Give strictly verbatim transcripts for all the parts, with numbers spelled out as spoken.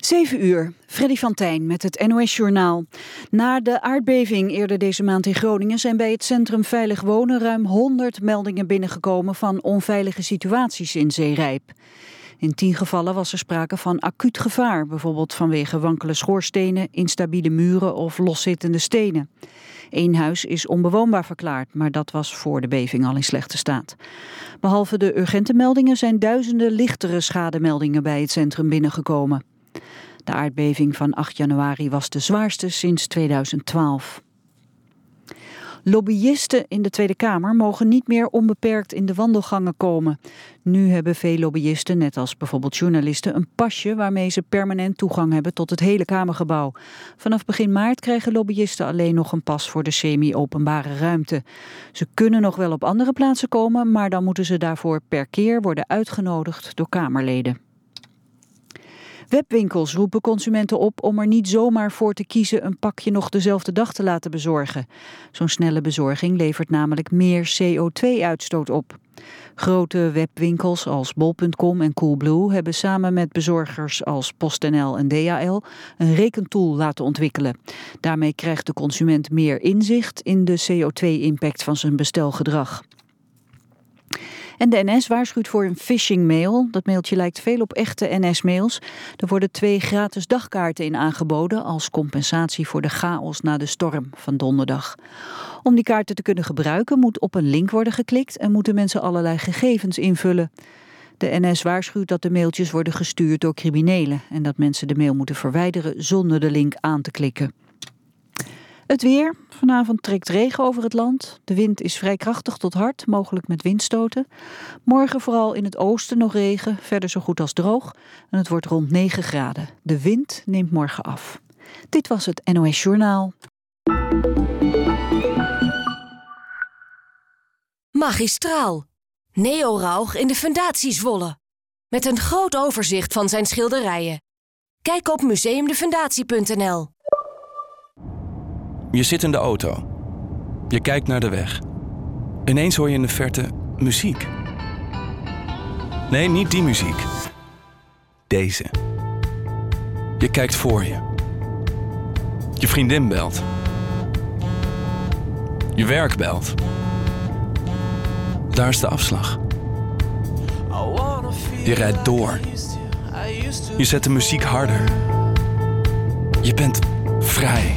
zeven uur, Freddy van Tijn met het N O S-journaal. Na de aardbeving eerder deze maand in Groningen zijn bij het Centrum Veilig Wonen ruim honderd meldingen binnengekomen van onveilige situaties in Zeerijp. In tien gevallen was er sprake van acuut gevaar, bijvoorbeeld vanwege wankele schoorstenen, instabiele muren of loszittende stenen. Eén huis is onbewoonbaar verklaard, maar dat was voor de beving al in slechte staat. Behalve de urgente meldingen zijn duizenden lichtere schademeldingen bij het centrum binnengekomen. De aardbeving van acht januari was de zwaarste sinds tweeduizend twaalf. Lobbyisten in de Tweede Kamer mogen niet meer onbeperkt in de wandelgangen komen. Nu hebben veel lobbyisten, net als bijvoorbeeld journalisten, een pasje waarmee ze permanent toegang hebben tot het hele Kamergebouw. Vanaf begin maart krijgen lobbyisten alleen nog een pas voor de semi-openbare ruimte. Ze kunnen nog wel op andere plaatsen komen, maar dan moeten ze daarvoor per keer worden uitgenodigd door Kamerleden. Webwinkels roepen consumenten op om er niet zomaar voor te kiezen een pakje nog dezelfde dag te laten bezorgen. Zo'n snelle bezorging levert namelijk meer C O twee uitstoot op. Grote webwinkels als bol punt com en Coolblue hebben samen met bezorgers als PostNL en D H L een rekentool laten ontwikkelen. Daarmee krijgt de consument meer inzicht in de C O twee impact van zijn bestelgedrag. En de N S waarschuwt voor een phishing-mail. Dat mailtje lijkt veel op echte N S-mails. Er worden twee gratis dagkaarten in aangeboden als compensatie voor de chaos na de storm van donderdag. Om die kaarten te kunnen gebruiken moet op een link worden geklikt en moeten mensen allerlei gegevens invullen. De N S waarschuwt dat de mailtjes worden gestuurd door criminelen en dat mensen de mail moeten verwijderen zonder de link aan te klikken. Het weer. Vanavond trekt regen over het land. De wind is vrij krachtig tot hard, mogelijk met windstoten. Morgen vooral in het oosten nog regen, verder zo goed als droog. En het wordt rond negen graden. De wind neemt morgen af. Dit was het N O S-journaal. Magistraal. Neo Rauch in de Fundatie Zwolle. Met een groot overzicht van zijn schilderijen. Kijk op museum de fundatie punt n l. Je zit in de auto. Je kijkt naar de weg. Ineens hoor je in de verte muziek. Nee, niet die muziek. Deze. Je kijkt voor je. Je vriendin belt. Je werk belt. Daar is de afslag. Je rijdt door. Je zet de muziek harder. Je bent vrij.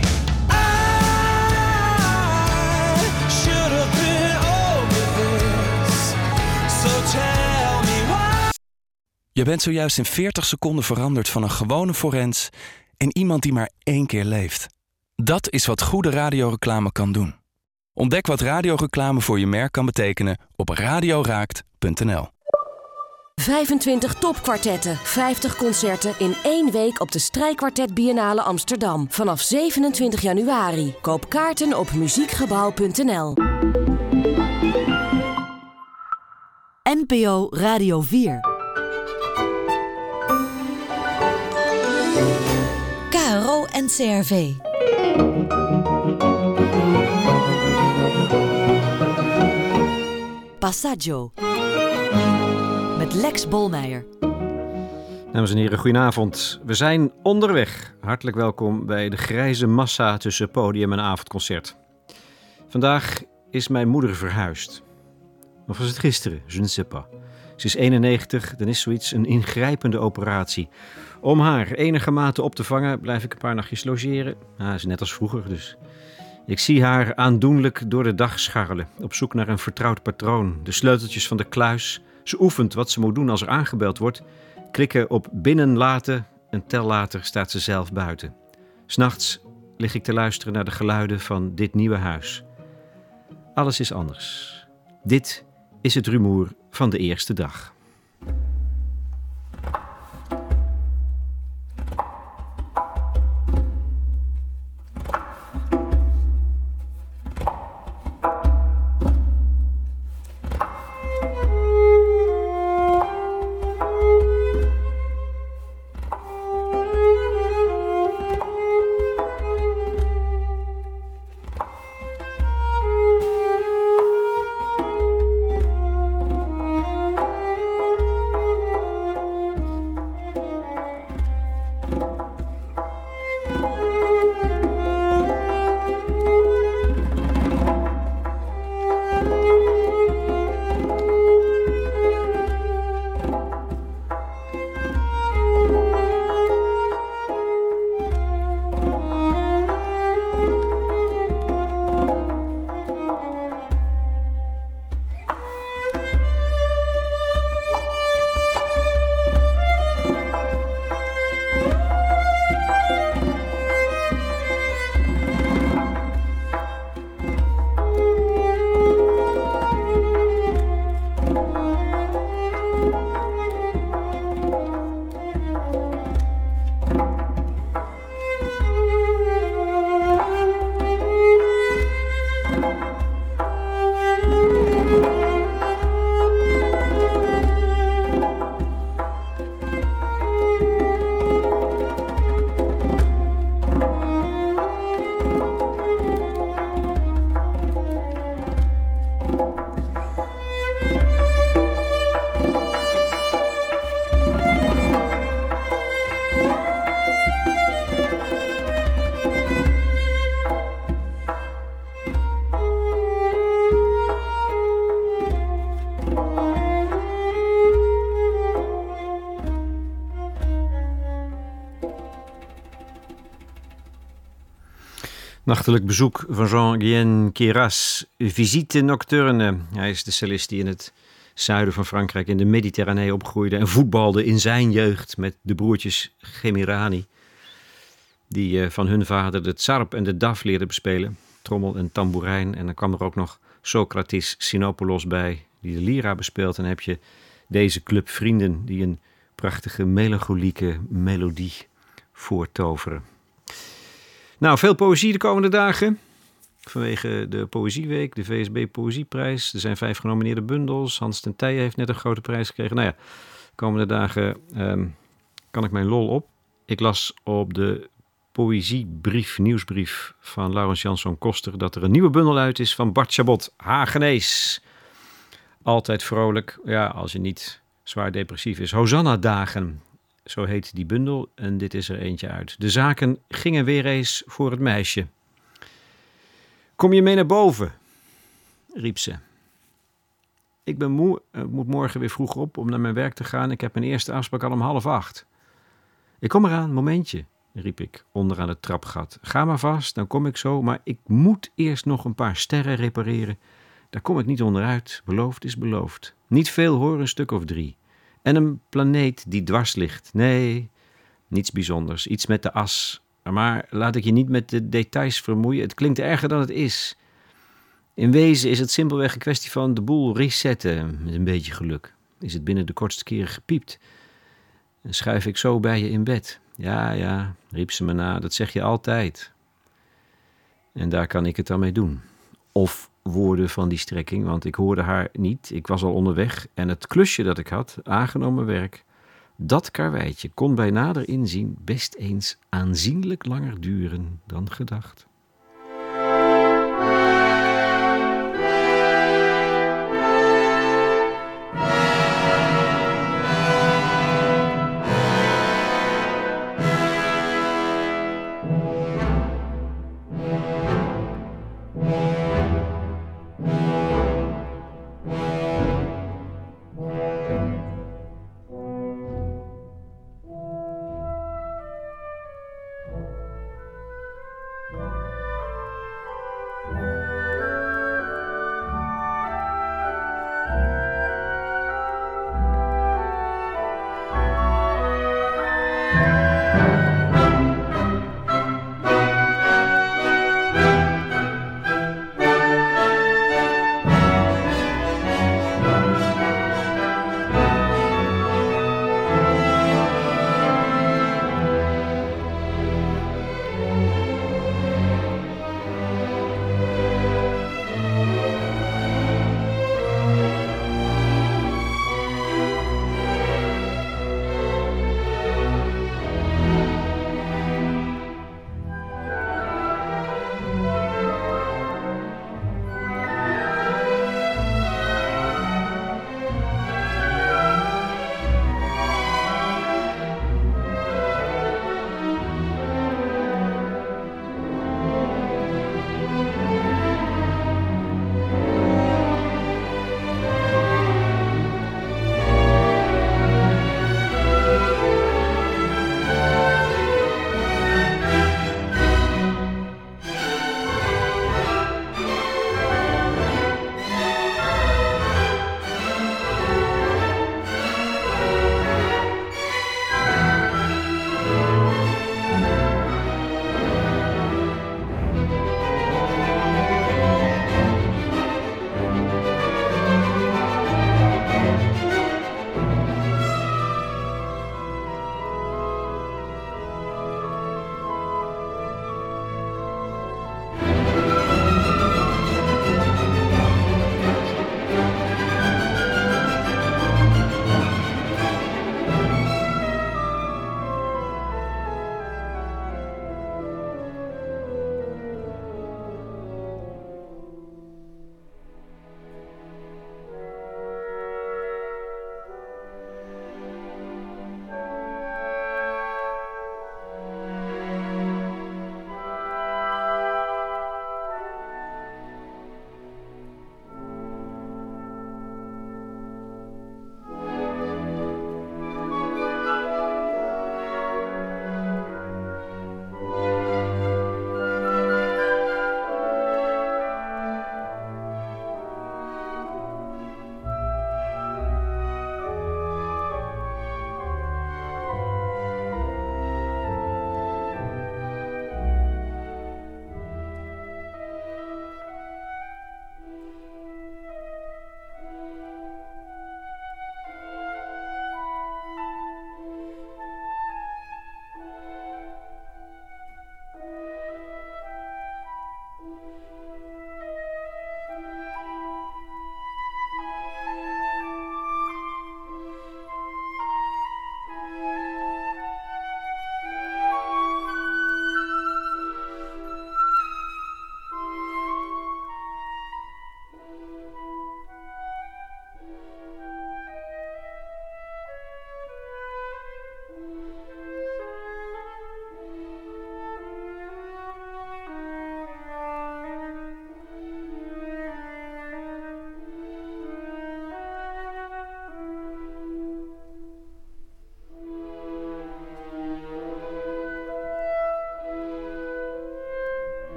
Je bent zojuist in veertig seconden veranderd van een gewone forens in iemand die maar één keer leeft. Dat is wat goede radioreclame kan doen. Ontdek wat radioreclame voor je merk kan betekenen op radioraakt punt n l. vijfentwintig topkwartetten, vijftig concerten in één week op de Strijkkwartet Biennale Amsterdam. Vanaf zevenentwintig januari. Koop kaarten op muziekgebouw punt n l. N P O Radio vier. K R O en C R V. Passaggio. Met Lex Bolmeijer. Dames en heren, goedenavond. We zijn onderweg. Hartelijk welkom bij de grijze massa tussen podium en avondconcert. Vandaag is mijn moeder verhuisd. Of was het gisteren? Je ne sais pas. Ze is eenennegentig, dan is zoiets een ingrijpende operatie. Om haar enigermate op te vangen blijf ik een paar nachtjes logeren. Nou, is net als vroeger dus. Ik zie haar aandoenlijk door de dag scharrelen, op zoek naar een vertrouwd patroon. De sleuteltjes van de kluis. Ze oefent wat ze moet doen als er aangebeld wordt. Klikken op binnenlaten. Een tel later staat ze zelf buiten. 'S Nachts lig ik te luisteren naar de geluiden van dit nieuwe huis. Alles is anders. Dit is het rumoer van de eerste dag. Nachtelijk bezoek van Jean-Guyen Queyras. Visite nocturne. Hij is de cellist die in het zuiden van Frankrijk in de Mediterranee opgroeide en voetbalde in zijn jeugd met de broertjes Gemirani, die van hun vader de tsarp en de daf leerden bespelen, trommel en tamboerijn. En dan kwam er ook nog Socrates Sinopoulos bij, die de lira bespeelt. En dan heb je deze club vrienden die een prachtige melancholieke melodie voortoveren. Nou, veel poëzie de komende dagen. Vanwege de Poëzieweek, de V S B Poëzieprijs. Er zijn vijf genomineerde bundels. Hans ten Tije heeft net een grote prijs gekregen. Nou ja, de komende dagen um, kan ik mijn lol op. Ik las op de poëziebrief, nieuwsbrief van Laurens Janszoon Koster dat er een nieuwe bundel uit is van Bart Chabot, Hagenees. Altijd vrolijk, ja, als je niet zwaar depressief is. Hosanna-dagen, zo heet die bundel en dit is er eentje uit. De zaken gingen weer eens voor het meisje. Kom je mee naar boven, riep ze. Ik ben moe, ik moet morgen weer vroeg op om naar mijn werk te gaan. Ik heb mijn eerste afspraak al om half acht. Ik kom eraan, momentje, riep ik onderaan het trapgat. Ga maar vast, dan kom ik zo, maar ik moet eerst nog een paar sterren repareren. Daar kom ik niet onderuit, beloofd is beloofd. Niet veel hoor, een stuk of drie. En een planeet die dwars ligt. Nee, niets bijzonders, iets met de as. Maar laat ik je niet met de details vermoeien. Het klinkt erger dan het is. In wezen is het simpelweg een kwestie van de boel resetten. Met een beetje geluk. Is het binnen de kortste keren gepiept. En schuif ik zo bij je in bed. Ja, ja, riep ze me na. Dat zeg je altijd. En daar kan ik het dan mee doen. Of woorden van die strekking, want ik hoorde haar niet. Ik was al onderweg. En het klusje dat ik had, aangenomen werk, dat karweitje kon bij nader inzien best eens aanzienlijk langer duren dan gedacht.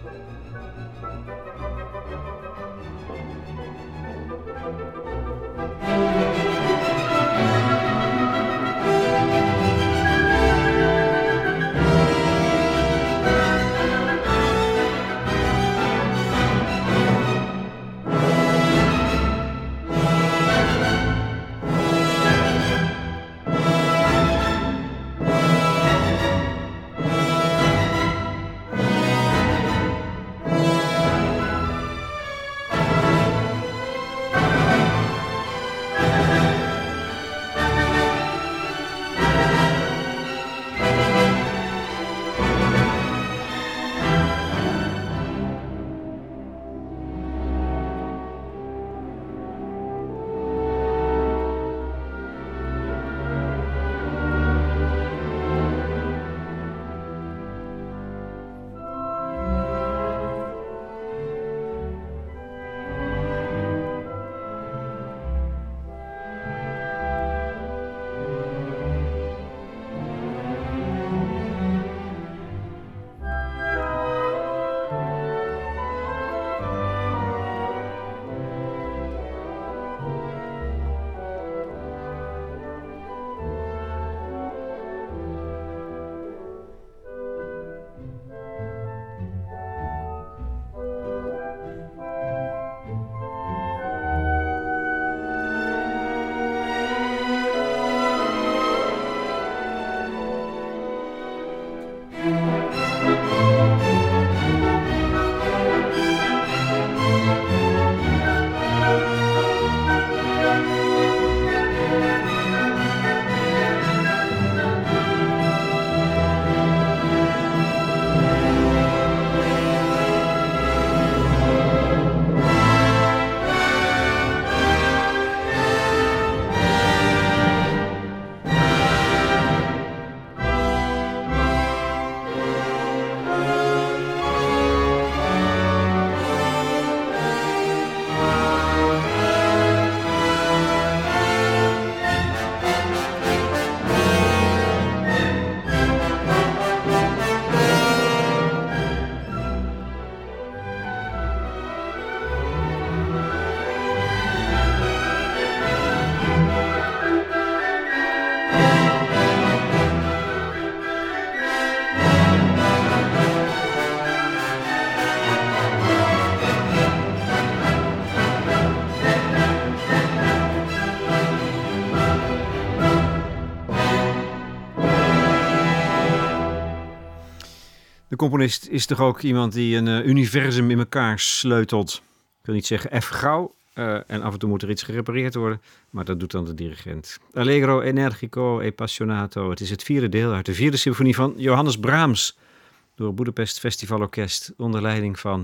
De componist is toch ook iemand die een uh, universum in elkaar sleutelt. Ik wil niet zeggen even gauw. Uh, en af en toe moet er iets gerepareerd worden. Maar dat doet dan de dirigent. Allegro, energico e passionato. Het is het vierde deel uit de vierde symfonie van Johannes Brahms. Door het Budapest Festivalorkest onder leiding van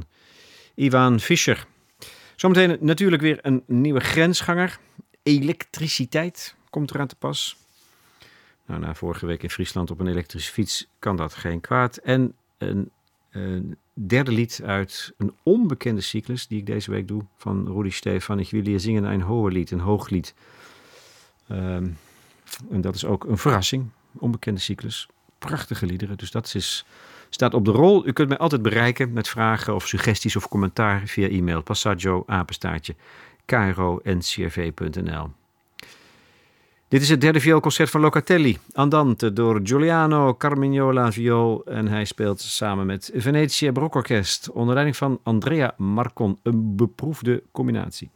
Ivan Fischer. Zometeen natuurlijk weer een nieuwe grensganger. Elektriciteit komt eraan te pas. Nou, na vorige week in Friesland op een elektrische fiets kan dat geen kwaad. En een, een derde lied uit een onbekende cyclus die ik deze week doe van Rudi Stefan. Ik wil je zingen een Hohelied, een hooglied. Um, en dat is ook een verrassing. Onbekende cyclus. Prachtige liederen. Dus dat is, staat op de rol. U kunt mij altijd bereiken met vragen of suggesties of commentaar via e-mail. Passaggio, apenstaartje, k r o n c r v punt n l. Dit is het derde vioolconcert van Locatelli. Andante door Giuliano Carmignola viool. En hij speelt samen met Venetië Barokorkest onder leiding van Andrea Marcon. Een beproefde combinatie.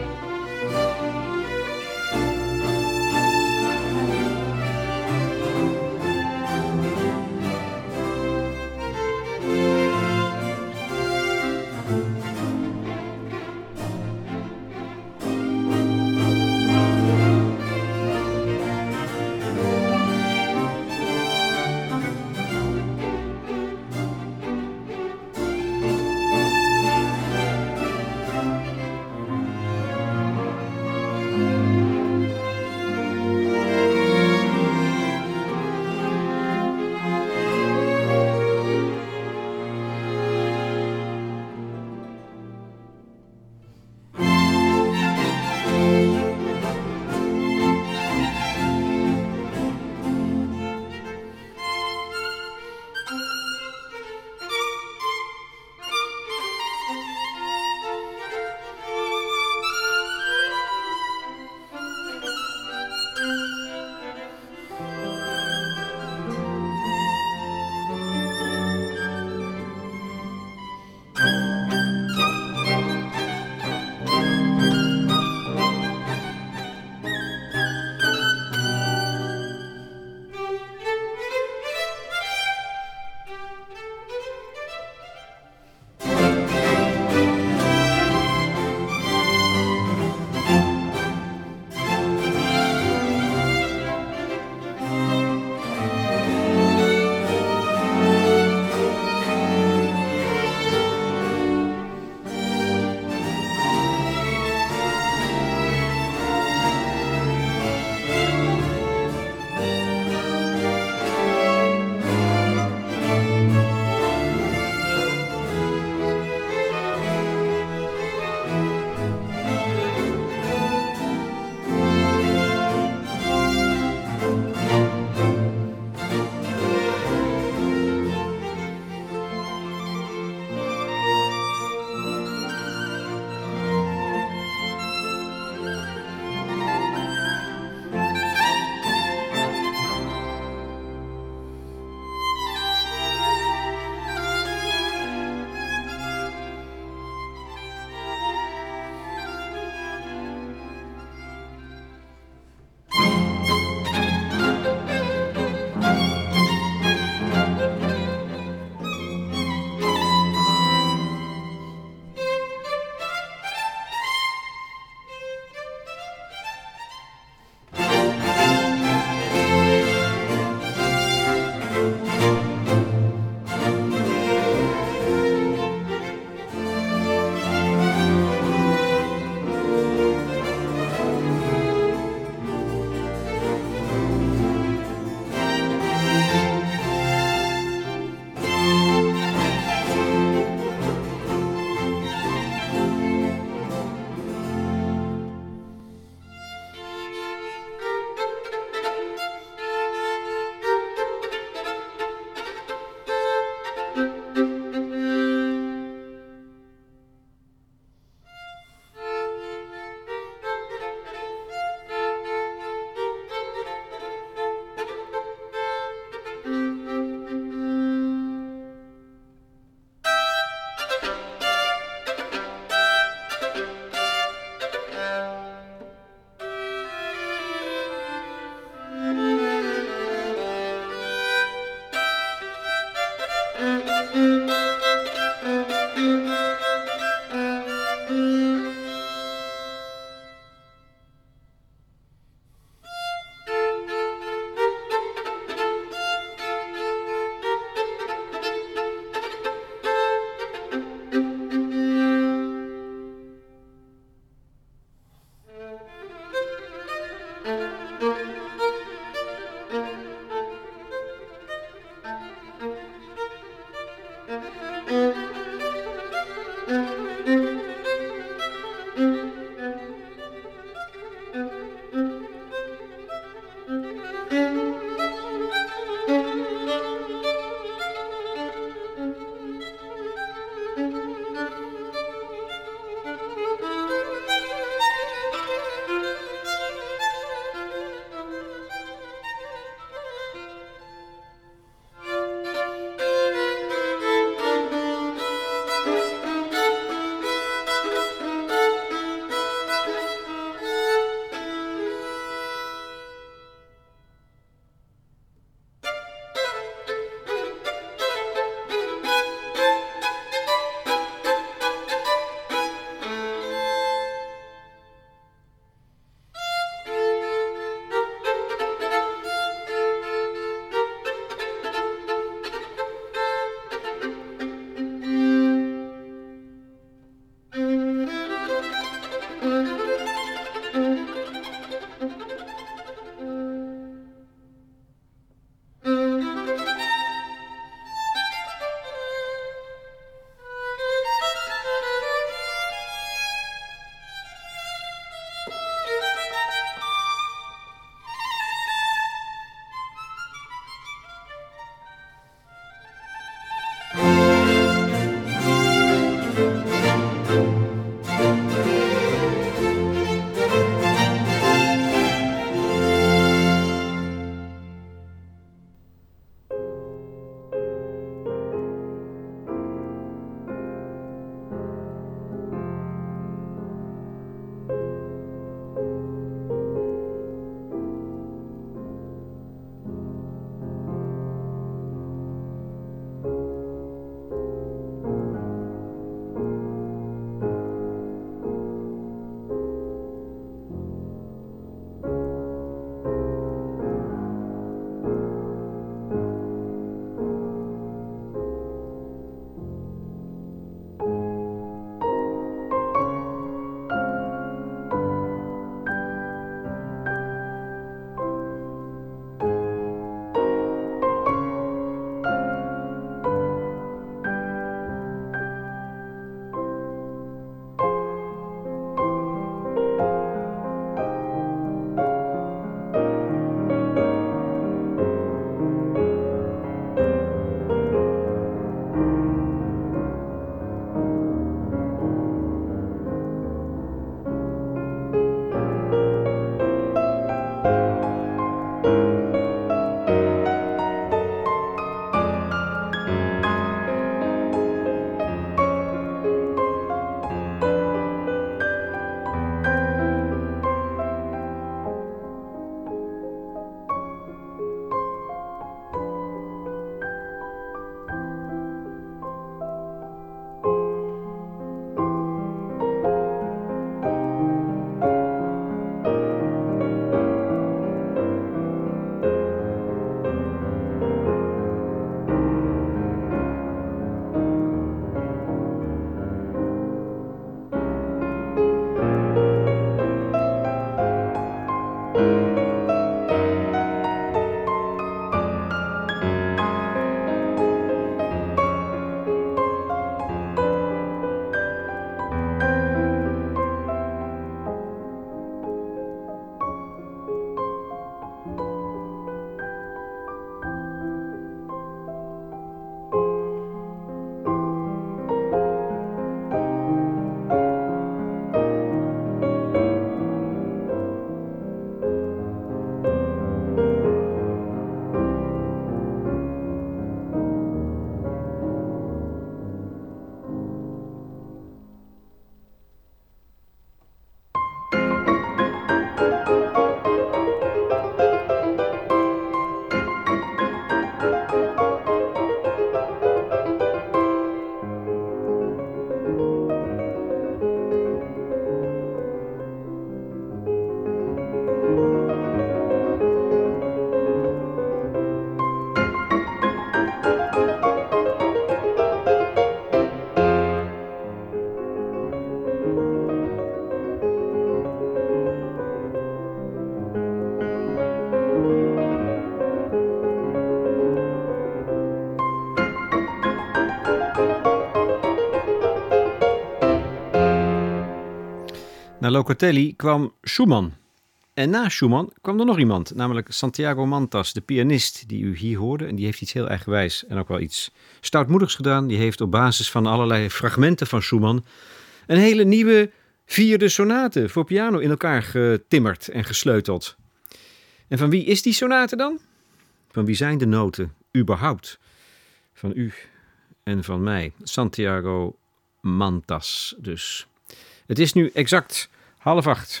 Na Locatelli kwam Schumann. En na Schumann kwam er nog iemand, namelijk Santiago Mantas, de pianist die u hier hoorde. En die heeft iets heel eigenwijs en ook wel iets stoutmoedigs gedaan. Die heeft op basis van allerlei fragmenten van Schumann een hele nieuwe vierde sonate voor piano in elkaar getimmerd en gesleuteld. En van wie is die sonate dan? Van wie zijn de noten überhaupt? Van u en van mij. Santiago Mantas dus. Het is nu exact half acht.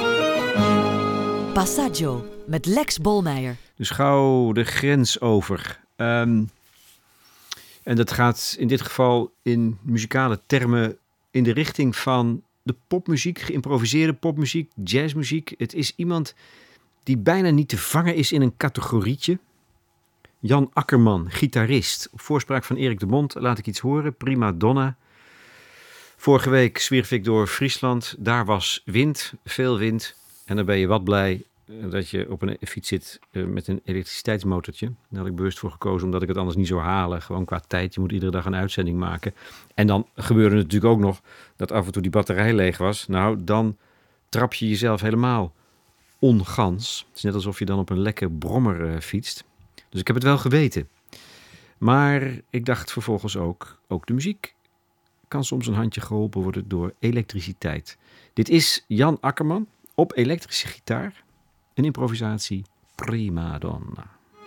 Passaggio met Lex Bolmeijer. Dus gauw de grens over. Um, en dat gaat in dit geval in muzikale termen in de richting van de popmuziek, geïmproviseerde popmuziek, jazzmuziek. Het is iemand die bijna niet te vangen is in een categorietje. Jan Akkerman, gitarist. Op voorspraak van Erik de Bond laat ik iets horen. Prima donna. Vorige week zwierf ik door Friesland. Daar was wind, veel wind. En dan ben je wat blij dat je op een fiets zit met een elektriciteitsmotortje. Daar had ik bewust voor gekozen, omdat ik het anders niet zou halen. Gewoon qua tijd, je moet iedere dag een uitzending maken. En dan gebeurde het natuurlijk ook nog dat af en toe die batterij leeg was. Nou, dan trap je jezelf helemaal ongans. Het is net alsof je dan op een lekke brommer uh, fietst. Dus ik heb het wel geweten. Maar ik dacht vervolgens ook, ook de muziek kan soms een handje geholpen worden door elektriciteit. Dit is Jan Akkerman op elektrische gitaar. Een improvisatie prima donna.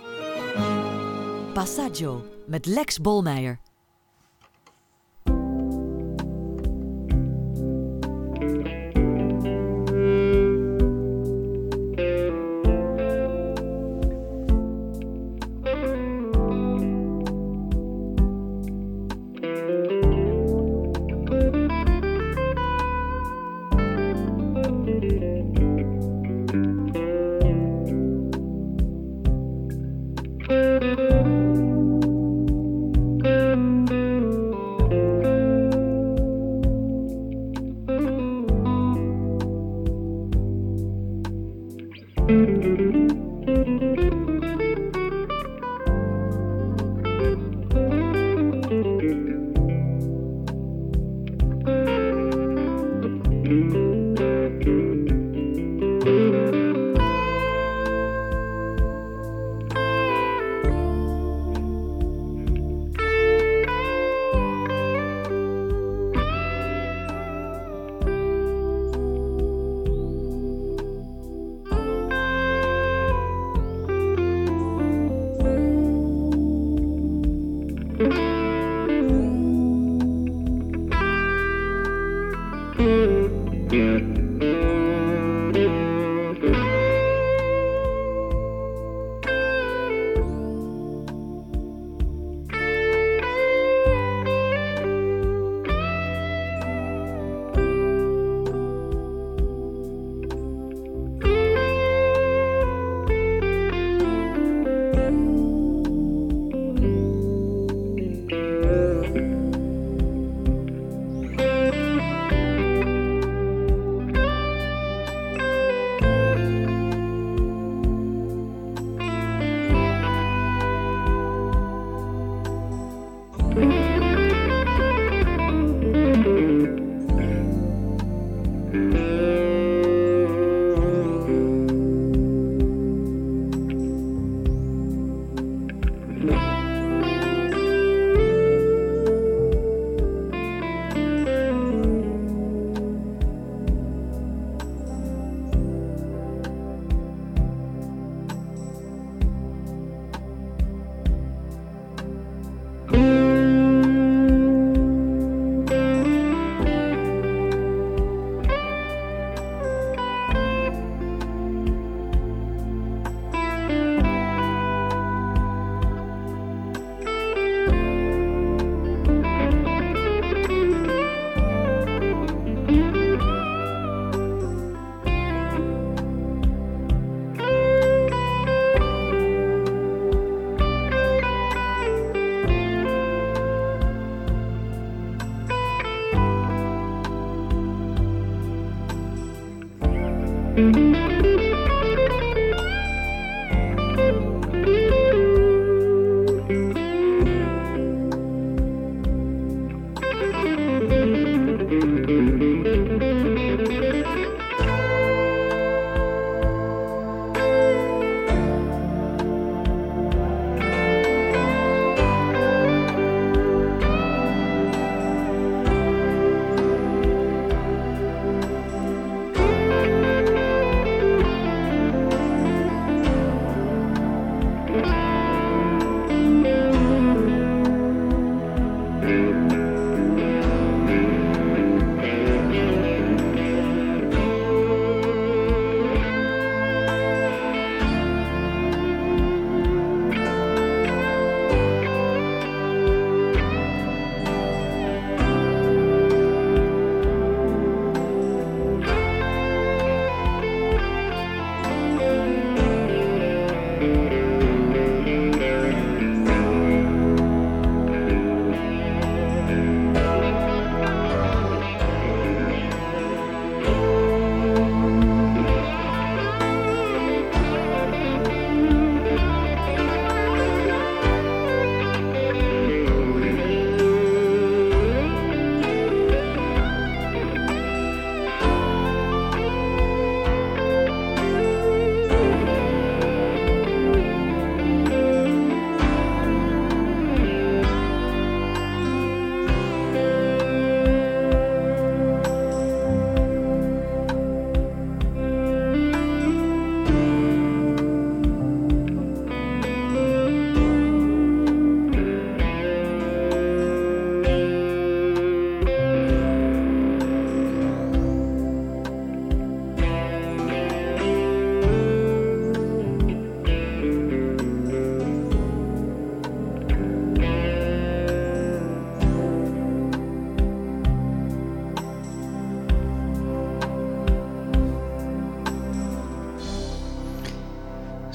Passaggio met Lex Bolmeijer.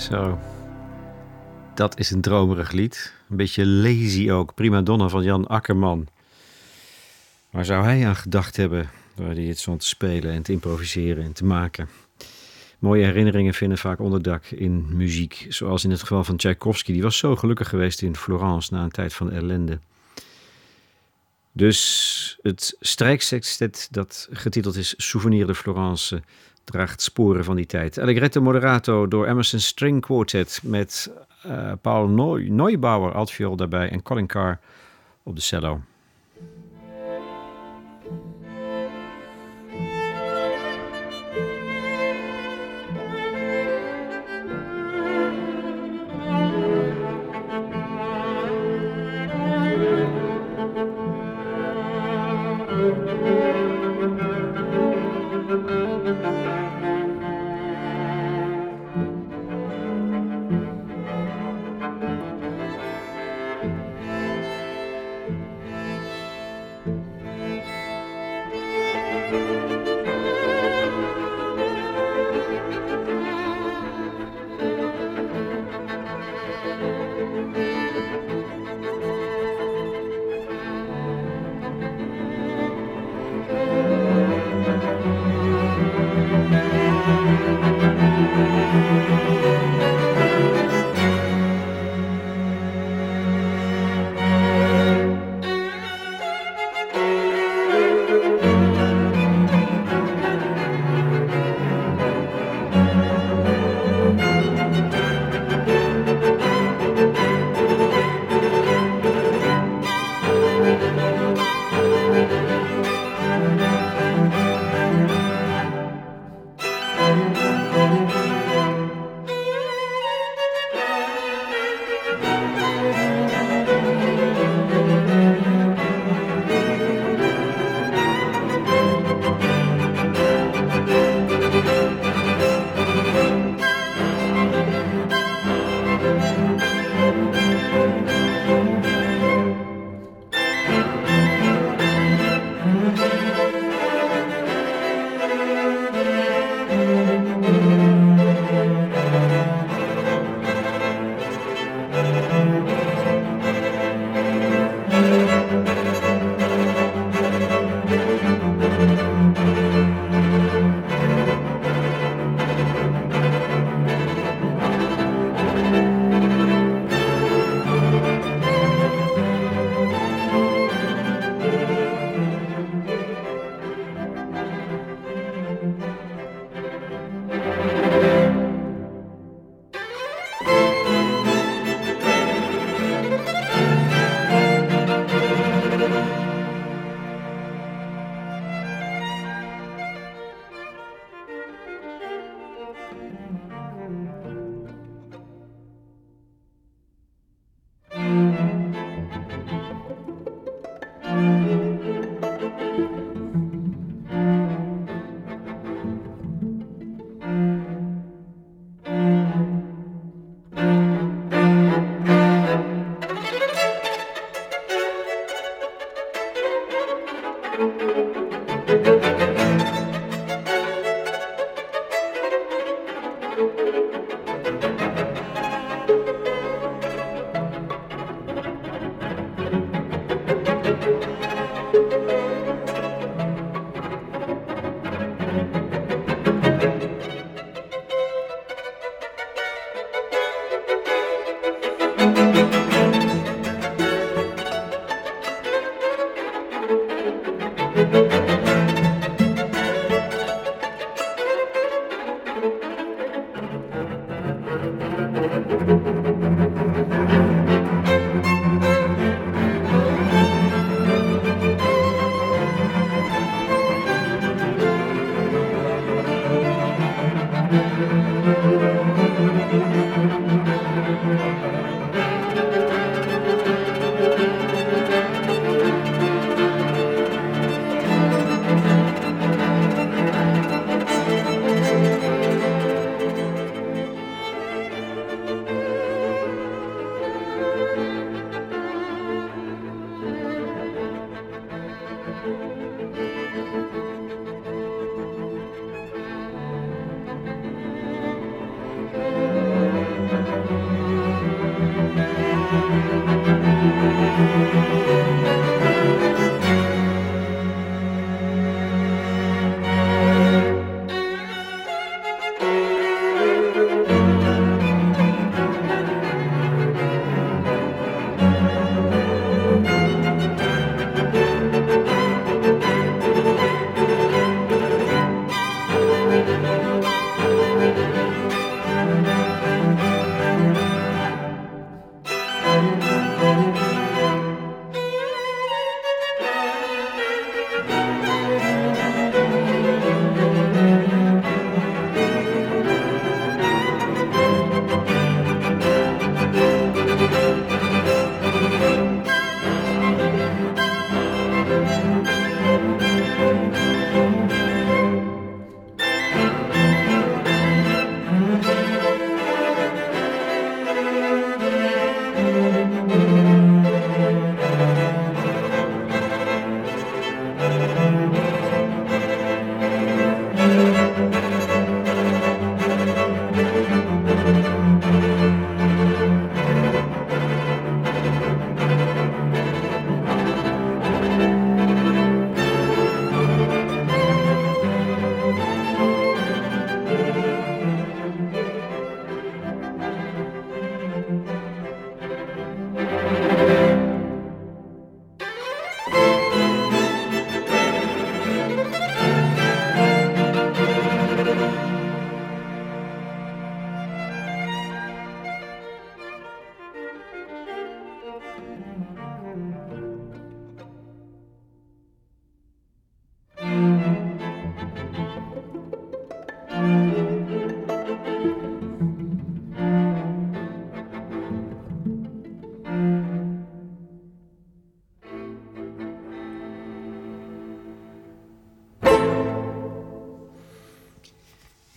Zo. Dat is een dromerig lied. Een beetje lazy ook. Prima donna van Jan Akkerman. Waar zou hij aan gedacht hebben waar hij dit stond te spelen en te improviseren en te maken? Mooie herinneringen vinden vaak onderdak in muziek. Zoals in het geval van Tchaikovsky. Die was zo gelukkig geweest in Florence na een tijd van ellende. Dus het strijksextet dat getiteld is Souvenir de Florence draagt sporen van die tijd. Allegretto moderato door Emerson String Quartet met uh, Paul Neu- Neubauer altviool daarbij en Colin Carr op de cello.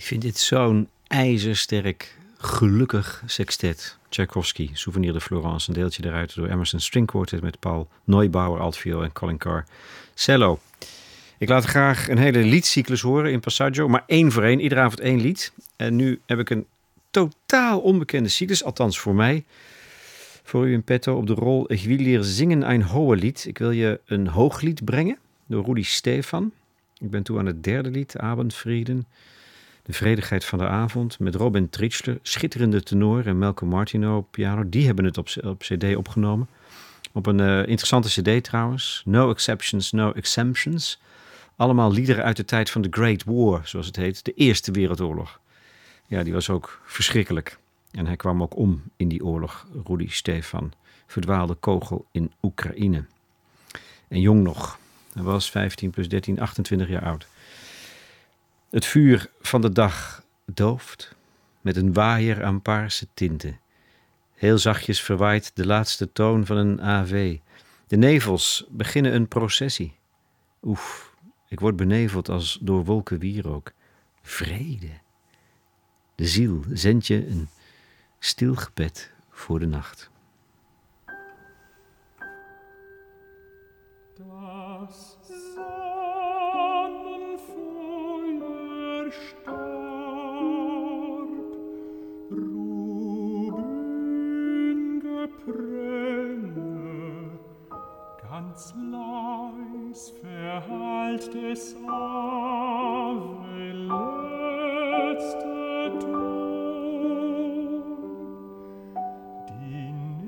Ik vind dit zo'n ijzersterk, gelukkig sextet. Tchaikovsky, Souvenir de Florence. Een deeltje eruit door Emerson String Quartet met Paul Neubauer, altviool en Colin Carr, cello. Ik laat graag een hele liedcyclus horen in Passaggio, maar één voor één, iedere avond één lied. En nu heb ik een totaal onbekende cyclus, althans voor mij, voor u in petto op de rol Ik wil hier zingen ein Hohelied. Ik wil je een hooglied brengen door Rudi Stephan. Ik ben toe aan het derde lied, Abendfrieden. De vredigheid van de avond met Robin Tritschler, schitterende tenor en Malcolm Martineau op piano. Die hebben het op, op cd opgenomen. Op een uh, interessante cd trouwens. No Exceptions, No Exemptions. Allemaal liederen uit de tijd van de Great War, zoals het heet. De Eerste Wereldoorlog. Ja, die was ook verschrikkelijk. En hij kwam ook om in die oorlog, Rudi Stephan. Verdwaalde kogel in Oekraïne. En jong nog. Hij was vijftien plus dertien, achtentwintig jaar oud. Het vuur van de dag dooft met een waaier aan paarse tinten. Heel zachtjes verwaait de laatste toon van een A V. De nevels beginnen een processie. Oef, ik word beneveld als door wolken wierook. Vrede. De ziel zendt je een stil gebed voor de nacht. Das Sonnenfeuer starb, Rubengepränge, ganz leis verhallt des Ave letzte Ton. Die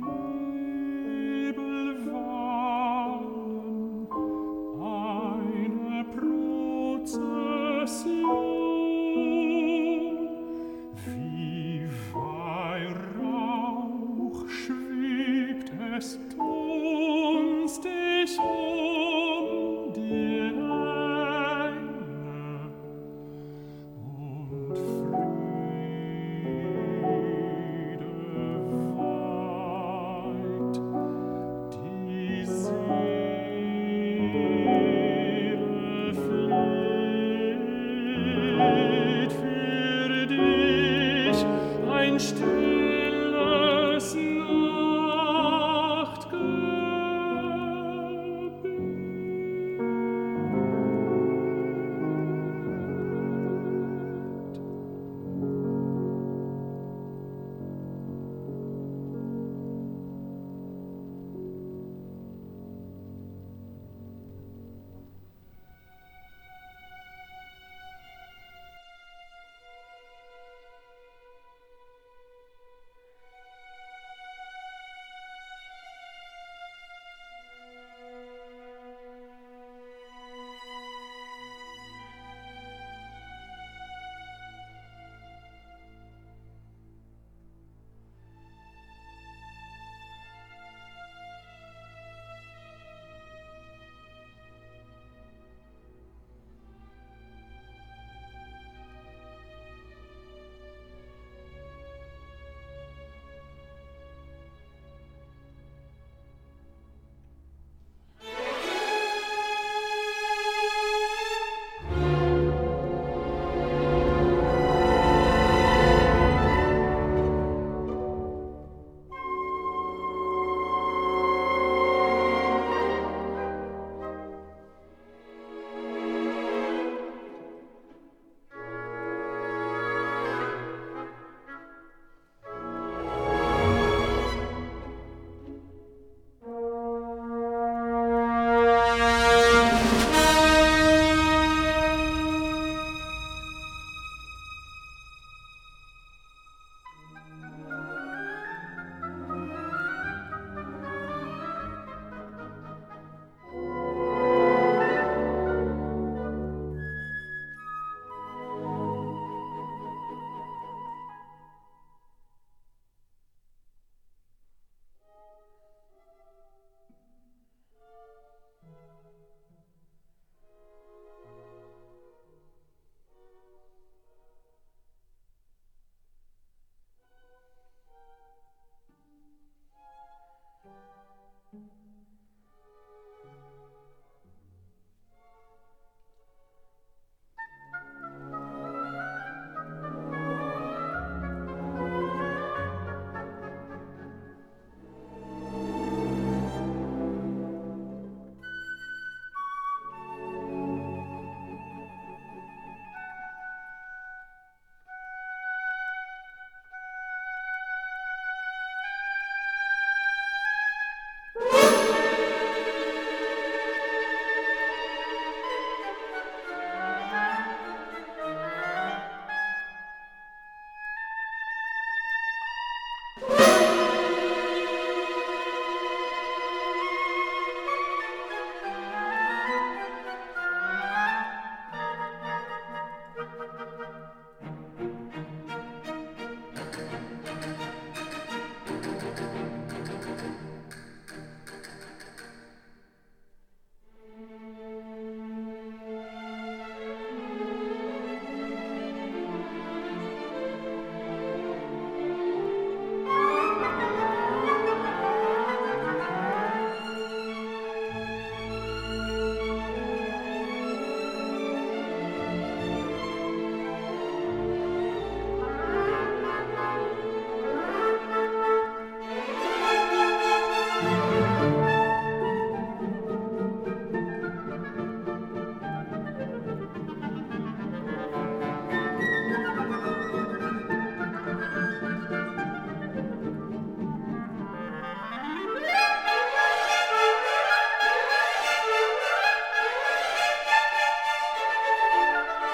Nebel waren eine Prozession, wie Weihrauch schwebt es dunstig um die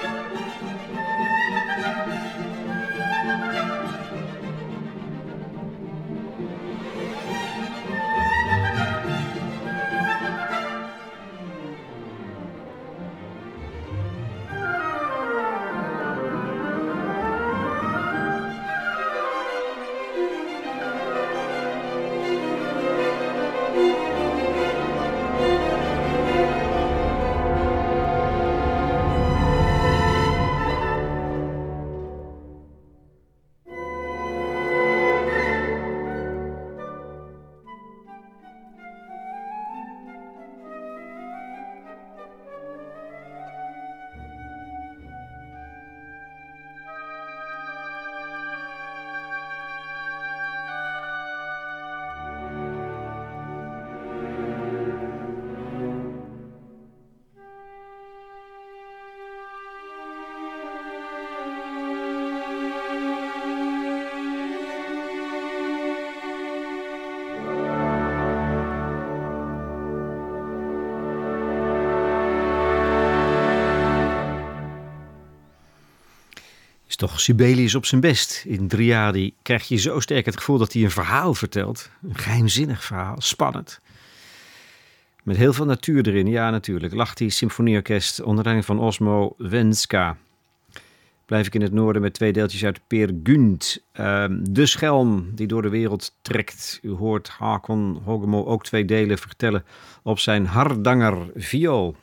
Toch Sibelius op zijn best. In Driadi krijg je zo sterk het gevoel dat hij een verhaal vertelt. Een geheimzinnig verhaal, spannend. Met heel veel natuur erin, ja natuurlijk. Lahti Symfonieorkest onder leiding van Osmo Svenska. Blijf ik in het noorden met twee deeltjes uit Peer Gynt. Uh, de schelm die door de wereld trekt. U hoort Hakon Hogemo ook twee delen vertellen op zijn Hardanger viool.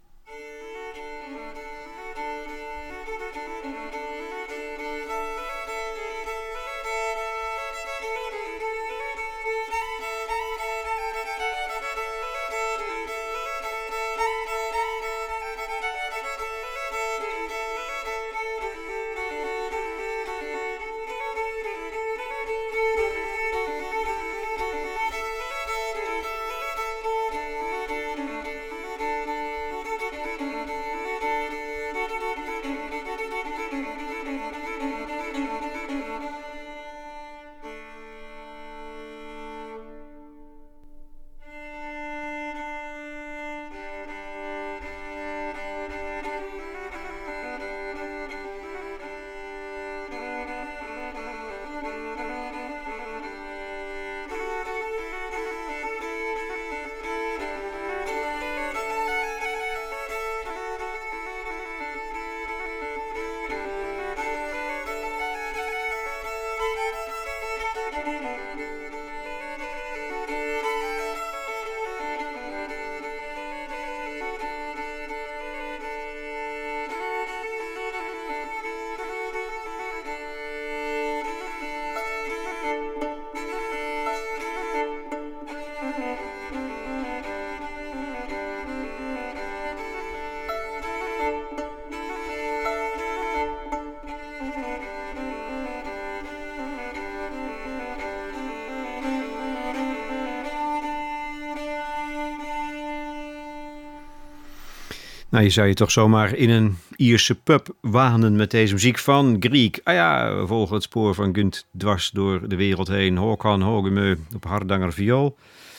Nou, je zou je toch zomaar in een Ierse pub wanen met deze muziek van Grieg. Ah ja, we volgen het spoor van Gynt dwars door de wereld heen. Håkan Hogemo op Hardanger viool.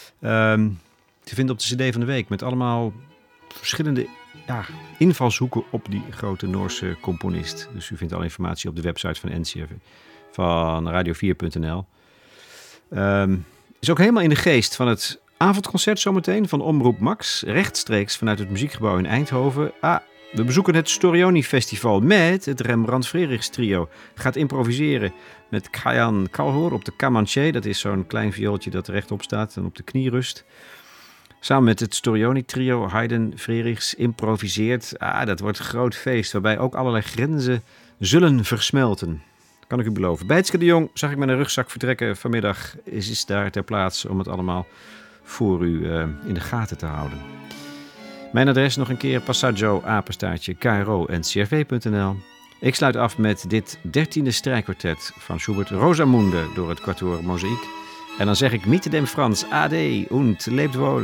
Um, te vinden op de cd van de week met allemaal verschillende ja, invalshoeken op die grote Noorse componist. Dus u vindt alle informatie op de website van N C R V, van radio vier punt n l. Um, is ook helemaal in de geest van het avondconcert zometeen van Omroep Max, rechtstreeks vanuit het Muziekgebouw in Eindhoven. Ah, we bezoeken het Storioni Festival met het Rembrandt Frerichs trio. Gaat improviseren met Kajan Kalhoor op de kamanché. Dat is zo'n klein viooltje dat rechtop staat en op de knie rust. Samen met het Storioni trio Haydn Frerichs improviseert. Ah, dat wordt een groot feest waarbij ook allerlei grenzen zullen versmelten. Kan ik u beloven. Bijtske de Jong zag ik met een rugzak vertrekken vanmiddag. Is, is daar ter plaatse om het allemaal voor u uh, in de gaten te houden. Mijn adres nog een keer passaggio apenstaartje k r o n c r v punt n l. Ik sluit af met dit dertiende strijkkwartet van Schubert Rosamunde door het Quatuor Mozaïek. En dan zeg ik mitte dem Franz ade und lebt wohl.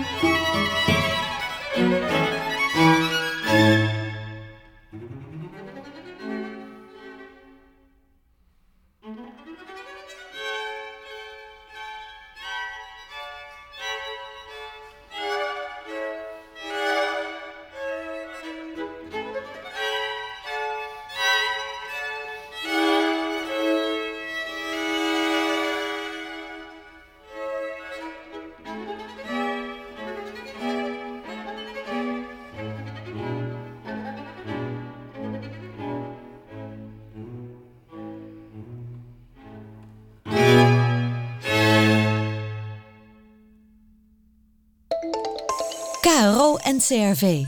K R O en C R V.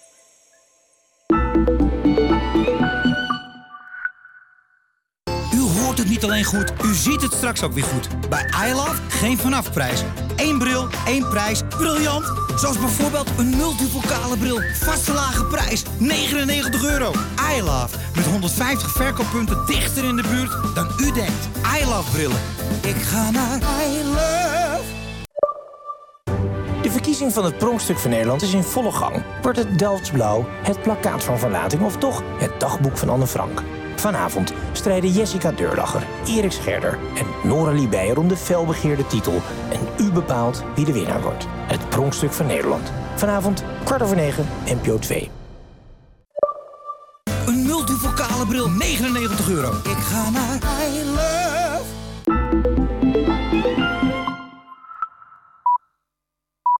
U hoort het niet alleen goed, u ziet het straks ook weer goed. Bij iLove geen vanafprijs. Eén bril, één prijs. Briljant! Zoals bijvoorbeeld een multipokale bril. Vaste lage prijs, negenennegentig euro. iLove, met honderdvijftig verkooppunten dichter in de buurt dan u denkt. iLove brillen. Ik ga naar iLove. De verkiezing van het pronkstuk van Nederland is in volle gang. Wordt het Delfts Blauw, het plakkaat van verlating of toch het dagboek van Anne Frank? Vanavond strijden Jessica Deurlacher, Erik Scherder en Noralie Beijer om de felbegeerde titel. En u bepaalt wie de winnaar wordt. Het pronkstuk van Nederland. Vanavond kwart over negen, N P O twee. Een multipokale bril, negenennegentig euro. Ik ga naar iLove.